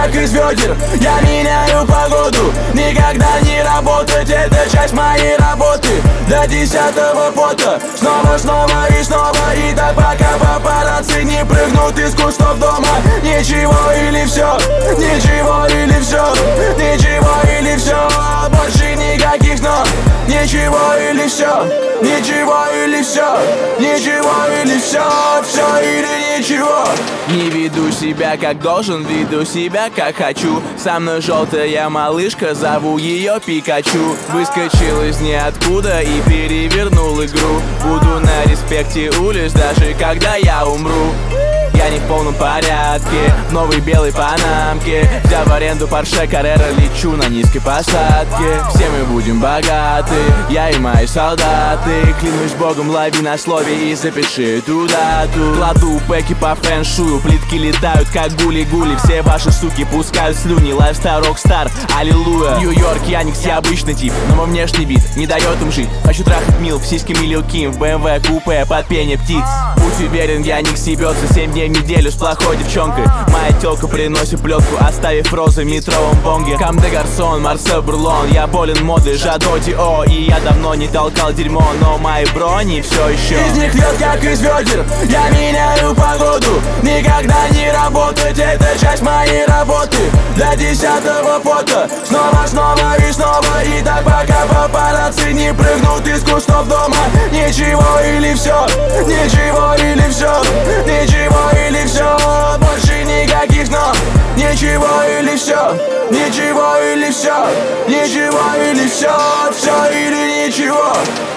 как из ведер. Я меняю погоду, никогда не работать, это часть моей работы. До 10-го пота, снова и снова. И так пока папарацци не прыгнут из кустов дома. Ничего или все, ничего или все, ничего или все, больше никаких но. Ничего или все, ничего или все, ничего или все, все или ничего. Не веду себя как должен, веду себя как хочу. Со мной желтая малышка, зову ее Пикачу. Выскочил из ниоткуда и перевернул игру. Буду на респекте улиц, даже когда я умру. Я не в полном порядке, в новой белой панамке. Взяв в аренду Porsche Carrera, лечу на низкой посадке. Все мы будем богаты, я и мои солдаты. Клянусь богом, лови на слове и запиши эту дату. Кладу пэки по фэншую, плитки летают как гули-гули. Все ваши суки пускают слюни, лайфстайл рокстар, аллилуйя. Нью-Йорк, Яникс, я обычный тип, но мой внешний вид не дает им жить. Хочу трахать милф, сиськи Лил Ким, в BMW купе под пение птиц. Будь уверен, я не съебется 7 дней в неделю с плохой девчонкой. Моя тёлка приносит плетку, оставив розы в метровом бонге. Кам де Гарсон, Марсел Бурлон. Я болен модой, жадой Дио. И я давно не толкал дерьмо, но мои брони все еще из них льет, как из ведер. Я меняю погоду, никогда не работать, это часть моей работы. До 10-го пота, снова и снова. И так пока папарацци не прыгнут из кустов дома. Ничего или все, ничего или все, ничего или все, больше никаких но. Ничего или все, ничего или все, ничего или все, все или ничего.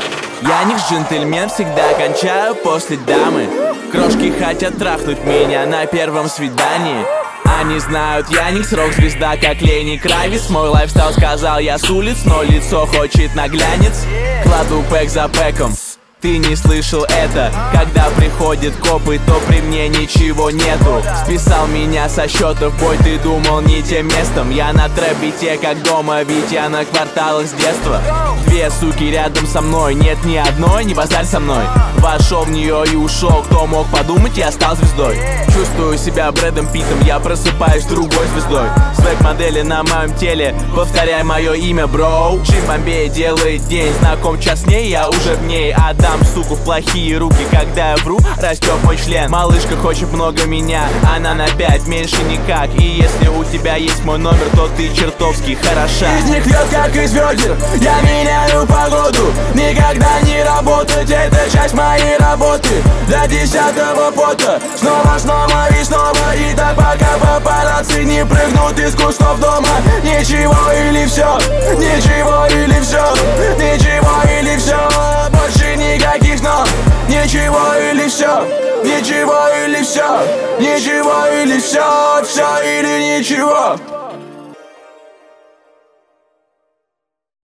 Я не джентльмен, всегда кончаю после дамы. Крошки хотят трахнуть меня на первом свидании. Они знают, я не рок-звезда, как Лени Кравиц. Мой лайфстайл сказал я с улиц, но лицо хочет на глянец. Кладу пэк за пэком. Ты не слышал это? Когда приходят копы, то при мне ничего нету. Списал меня со счетов, бой, ты думал не тем местом. Я на трэп-бите как дома, ведь я на кварталах с детства. Две суки рядом со мной, нет ни одной, не базарь со мной. Вошел в нее и ушел, кто мог подумать, я стал звездой. Чувствую себя Брэдом Питтом, я просыпаюсь другой звездой. Свек модели на моем теле, повторяй мое имя, бро. Джим Бомбей делает день, знаком час с ней, я уже в ней. Отдам суку в плохие руки, когда я вру, растет мой член. Малышка хочет много меня, она на 5, меньше никак. И если у тебя есть мой номер, то ты чертовски хороша. Из них льет, как из ведер. Я меняю погоду, никогда не работать, это часть моей работы. До 10-го пота, снова и снова. И так пока папарацци не прыгнут из кустов дома. Ничего или все, ничего или все, ничего или все, больше никаких но. Ничего или все, ничего или все, ничего или все, все или ничего.